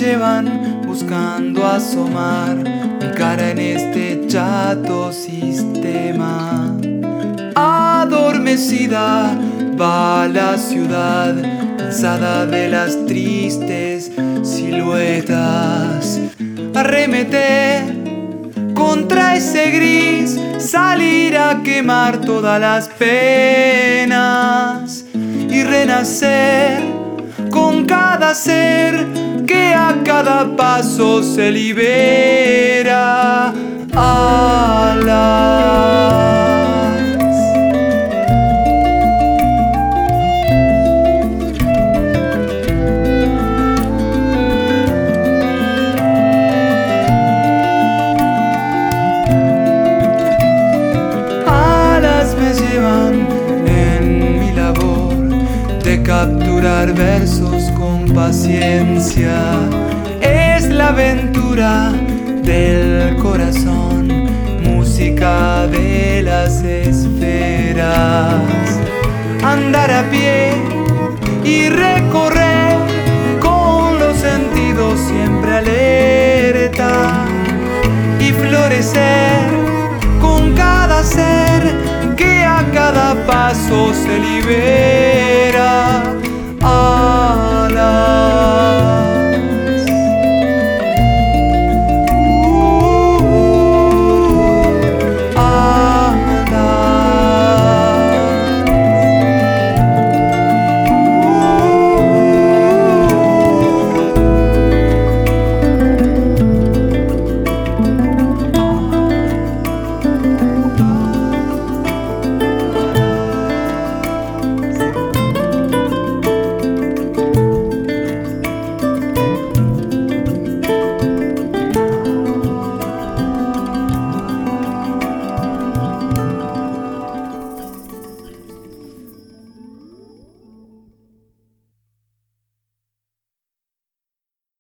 llevan buscando asomar mi cara en este chato sistema. Adormecida va la ciudad, cansada de las tristes siluetas. Arremeter contra ese gris, salir a quemar todas las penas y renacer con cada ser que a cada paso se libera. Alas me llevan en mi labor de capturar versos con paciencia. Es la aventura del corazón, música de las esferas. Andar a pie y recorrer con los sentidos siempre alerta y florecer con cada ser que a cada paso se libera.